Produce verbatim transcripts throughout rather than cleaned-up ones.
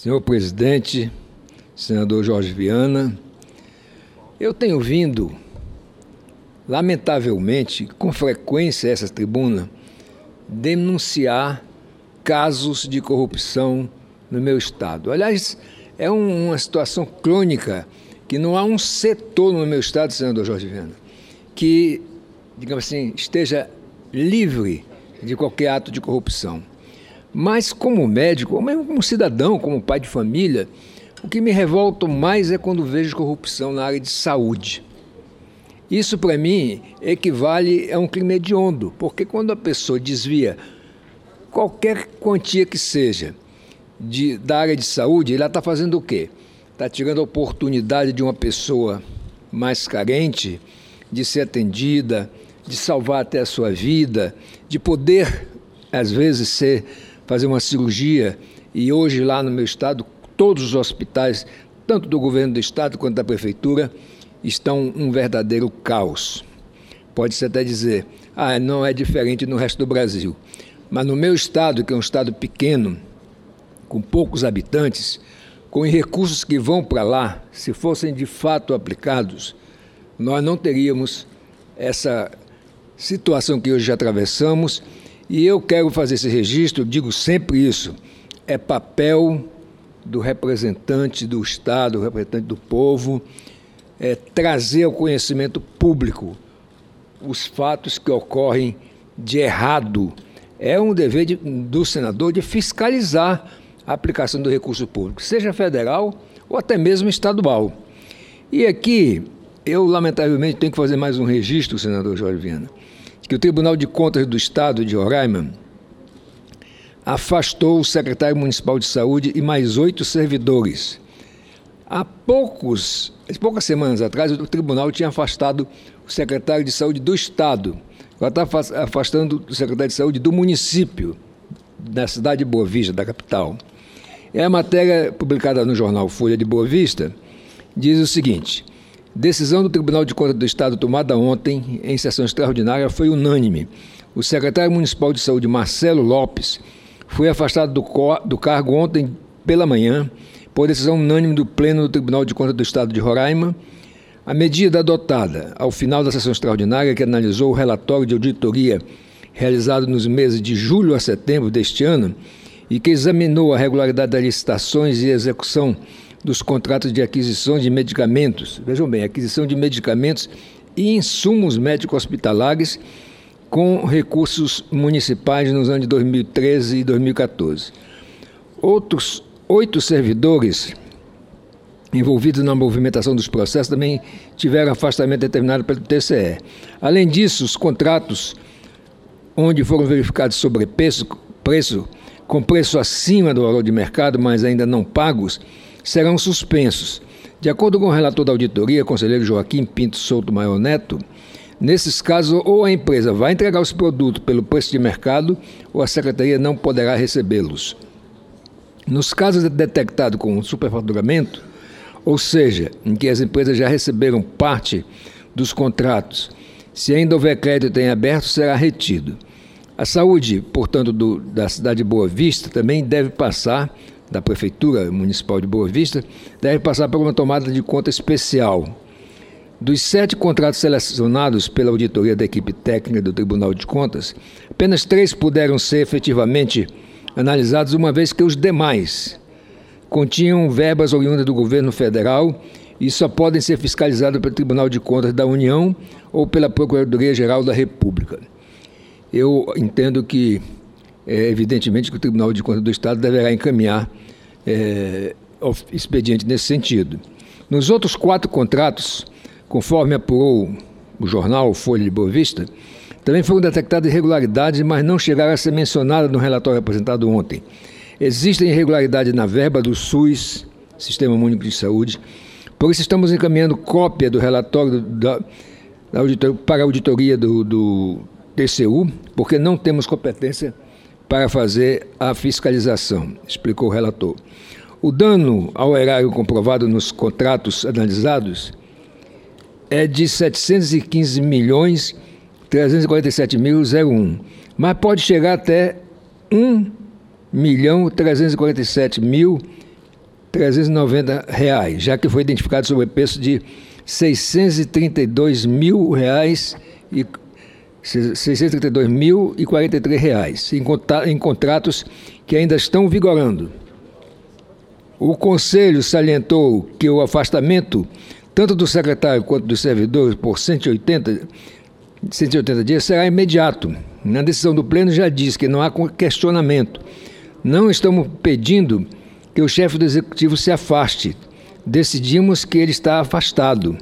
Senhor presidente, senador Jorge Viana, eu tenho vindo, lamentavelmente, com frequência a essa tribuna, denunciar casos de corrupção no meu estado. Aliás, é um, uma situação crônica que não há um setor no meu estado, senador Jorge Viana, que, digamos assim, esteja livre de qualquer ato de corrupção. Mas como médico, ou mesmo como cidadão, como pai de família, o que me revolta mais é quando vejo corrupção na área de saúde. Isso, para mim, equivale a um crime hediondo, porque quando a pessoa desvia qualquer quantia que seja de, da área de saúde, ela está fazendo o quê? Está tirando a oportunidade de uma pessoa mais carente de ser atendida, de salvar até a sua vida, de poder, às vezes, ser, fazer uma cirurgia. E hoje, lá no meu estado, todos os hospitais, tanto do governo do estado quanto da prefeitura, estão um verdadeiro caos. Pode-se até dizer, ah, não é diferente no resto do Brasil. Mas no meu estado, que é um estado pequeno, com poucos habitantes, com recursos que vão para lá, se fossem de fato aplicados, nós não teríamos essa situação que hoje já atravessamos. E eu quero fazer esse registro, digo sempre isso, é papel do representante do Estado, do representante do povo, é trazer ao conhecimento público os fatos que ocorrem de errado. É um dever de, do senador de fiscalizar a aplicação do recurso público, seja federal ou até mesmo estadual. E aqui, eu lamentavelmente tenho que fazer mais um registro, senador Jorge Viana, que o Tribunal de Contas do Estado de Roraima afastou o secretário municipal de saúde e mais oito servidores. Há poucos, poucas semanas atrás, o tribunal tinha afastado o secretário de saúde do Estado. Agora está afastando o secretário de saúde do município, da cidade de Boa Vista, da capital. E a matéria publicada no jornal Folha de Boa Vista diz o seguinte: decisão do Tribunal de Contas do Estado tomada ontem em sessão extraordinária foi unânime. O secretário municipal de saúde, Marcelo Lopes, foi afastado do, do cargo ontem pela manhã por decisão unânime do Pleno do Tribunal de Contas do Estado de Roraima. A medida adotada ao final da sessão extraordinária, que analisou o relatório de auditoria realizado nos meses de julho a setembro deste ano e que examinou a regularidade das licitações e execução dos contratos de aquisição de medicamentos, vejam bem, aquisição de medicamentos e insumos médico-hospitalares com recursos municipais nos anos de dois mil e treze e dois mil e quatorze. Outros oito servidores envolvidos na movimentação dos processos também tiveram afastamento determinado pelo T C E. Além disso, os contratos onde foram verificados sobrepreço, preço, com preço acima do valor de mercado, mas ainda não pagos, serão suspensos. De acordo com o relator da auditoria, conselheiro Joaquim Pinto Souto Maior Neto, nesses casos, ou a empresa vai entregar os produtos pelo preço de mercado, ou a secretaria não poderá recebê-los. Nos casos detectados com superfaturamento, ou seja, em que as empresas já receberam parte dos contratos, se ainda houver crédito em aberto, será retido. A saúde, portanto, do, da cidade de Boa Vista também deve passar, da Prefeitura Municipal de Boa Vista, deve passar por uma tomada de conta especial. Dos sete contratos selecionados pela auditoria da equipe técnica do Tribunal de Contas, apenas três puderam ser efetivamente analisados, uma vez que os demais continham verbas oriundas do governo federal e só podem ser fiscalizados pelo Tribunal de Contas da União ou pela Procuradoria-Geral da República. Eu entendo que, é, evidentemente, que o Tribunal de Contas do Estado deverá encaminhar é, expediente nesse sentido. Nos outros quatro contratos, conforme apurou o jornal Folha de Boa Vista, também foram detectadas irregularidades, mas não chegaram a ser mencionadas no relatório apresentado ontem. Existem irregularidades na verba do SUS, Sistema Único de Saúde, por isso estamos encaminhando cópia do relatório da, da auditoria, para a auditoria do, do T C U, porque não temos competência para fazer a fiscalização, explicou o relator. O dano ao erário comprovado nos contratos analisados é de setecentos e quinze milhões trezentos e quarenta e sete mil e um, mas pode chegar até um milhão trezentos e quarenta e sete mil trezentos e noventa reais, já que foi identificado sobrepreço de seiscentos e trinta e dois mil reais e seiscentos e trinta e dois mil e quarenta e três reais em, em contratos que ainda estão vigorando. O Conselho salientou que o afastamento tanto do secretário quanto dos servidores por cento e oitenta, cento e oitenta dias será imediato. Na decisão do Pleno já diz que não há questionamento. Não estamos pedindo que o chefe do Executivo se afaste. Decidimos que ele está afastado.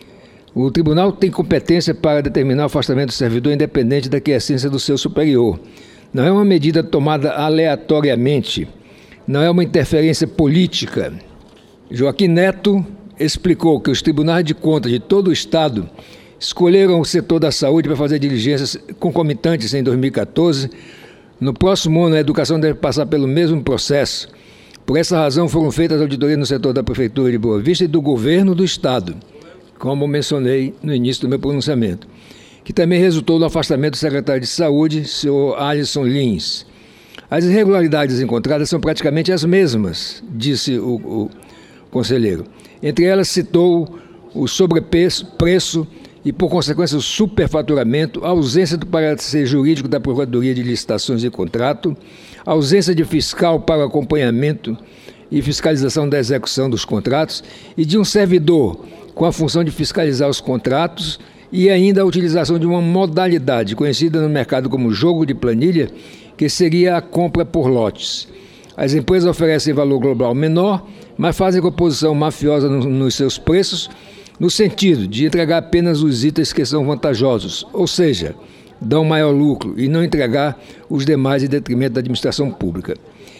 O tribunal tem competência para determinar o afastamento do servidor independente da quiescência do seu superior. Não é uma medida tomada aleatoriamente. Não é uma interferência política. Joaquim Neto explicou que os tribunais de contas de todo o Estado escolheram o setor da saúde para fazer diligências concomitantes em dois mil e quatorze. No próximo ano, a educação deve passar pelo mesmo processo. Por essa razão, foram feitas auditorias no setor da Prefeitura de Boa Vista e do Governo do Estado, como mencionei no início do meu pronunciamento, que também resultou no afastamento do secretário de Saúde, senhor Alisson Lins. As irregularidades encontradas são praticamente as mesmas, disse o, o conselheiro. Entre elas, citou o sobrepreço preço e, por consequência, o superfaturamento, a ausência do parecer jurídico da Procuradoria de Licitações e Contrato, a ausência de fiscal para acompanhamento e fiscalização da execução dos contratos e de um servidor com a função de fiscalizar os contratos e ainda a utilização de uma modalidade conhecida no mercado como jogo de planilha, que seria a compra por lotes. As empresas oferecem valor global menor, mas fazem composição mafiosa no, nos seus preços, no sentido de entregar apenas os itens que são vantajosos, ou seja, dão maior lucro, e não entregar os demais em detrimento da administração pública.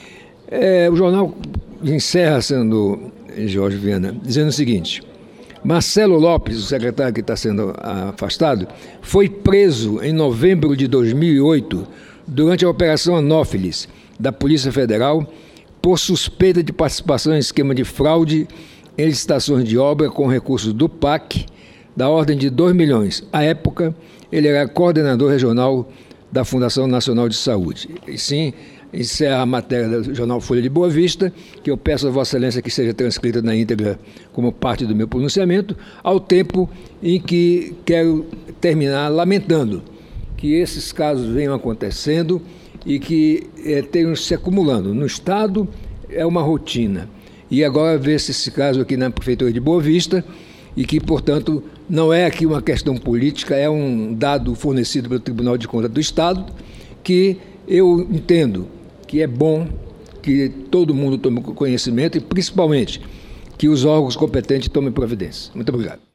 É, o jornal encerra, sendo Jorge Viana, dizendo o seguinte: Marcelo Lopes, o secretário que está sendo afastado, foi preso em novembro de dois mil e oito durante a Operação Anófilis da Polícia Federal por suspeita de participação em esquema de fraude em licitações de obra com recursos do P A C da ordem de dois milhões. À época, ele era coordenador regional da Fundação Nacional de Saúde. E sim, encerra a matéria do jornal Folha de Boa Vista, que eu peço a Vossa Excelência que seja transcrita na íntegra como parte do meu pronunciamento, ao tempo em que quero terminar lamentando que esses casos venham acontecendo e que é, tenham se acumulando. No Estado é uma rotina. E agora vê-se esse caso aqui na Prefeitura de Boa Vista e que, portanto, não é aqui uma questão política, é um dado fornecido pelo Tribunal de Contas do Estado que eu entendo que é bom que todo mundo tome conhecimento e, principalmente, que os órgãos competentes tomem providência. Muito obrigado.